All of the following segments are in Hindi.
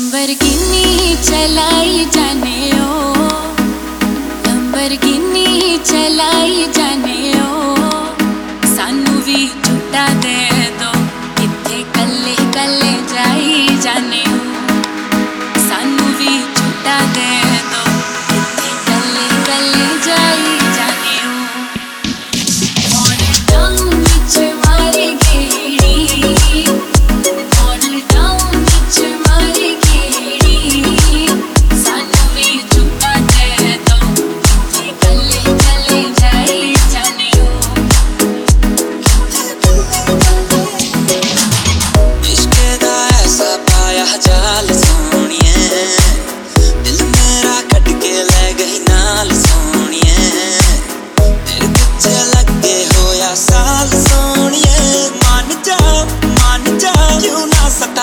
लंबरगिनी चलाई जाने ओ, लंबरगिनी चलाई जाने ओ, सानू भी झूठा दे दो किथे कल्ले कल्ले जाई जाने ओ, सानू भी झूठा दे दो किथे कल्ले कल्ले जाई जाने ओ। और टाउन विच मारी गेड़ी, और टाउन विच मारी गेड़ी, सानू भी झूठा दे दो किथे कल्ले कल्ले जाई जाने ओ। इश्क़ दा ऐसा पाया जाल सोहणिए, दिल मेरा कट के ले गई नाल सोहणिए, तेरे पिछे लगे होया साल सोहणिए, मान जा क्यों ना सता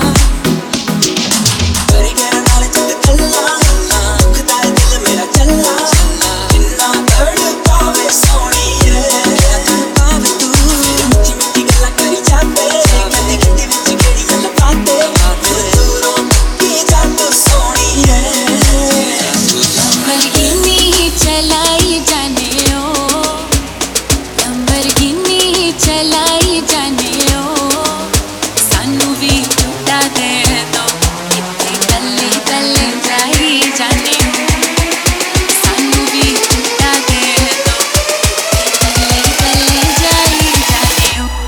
करी गया नाल जद कल्ला दुखदा है दिल मेरा चल्ला इन्ना दर्द पावे सोहणिए पावे तू मिठी मिठी गल्लां करी जाते गंदी गंदी विच केड़ी गल्ल पाते दूरों की जादू सोहणिए। लंबरगिनी चलाई जाने ओ, लंबरगिनी चलाई जाने ओ, सानू भी झूठा दे दो किथे कल्ले कल्ले जाई जाने ओ, सानू भी झूठा दे दो किथे कल्ले कल्ले जाई जाने ओ।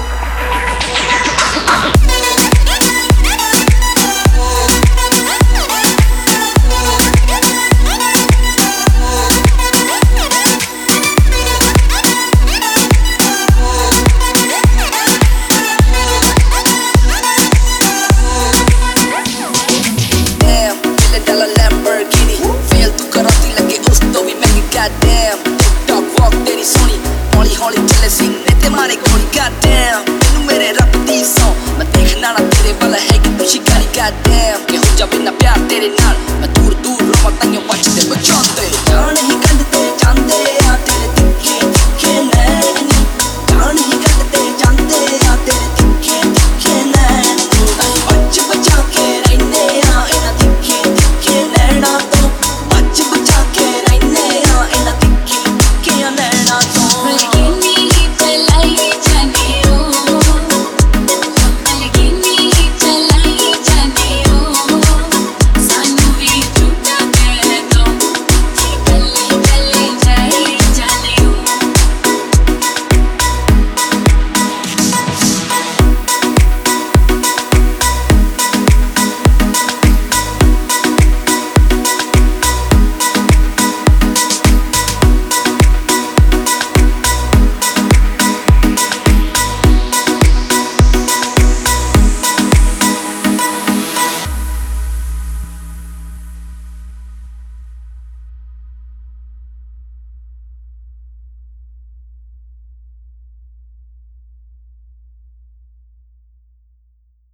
Damn, दिल डाला Lamborghini, feel तू कराती लगे उस तो भी महंगी goddamn, TikTok walk तेरी सोनी, हौली हौली चले सीने ते मारे गोली goddamn, मैनू मेरे रब दी सौ, मैं देखना ना तेरे वाला है कि तू शिकारी goddamn, कि हो जावे ना प्यार तेरे नाल, मैं दूर दूर रोवां ताइयों बचदे बचांदे।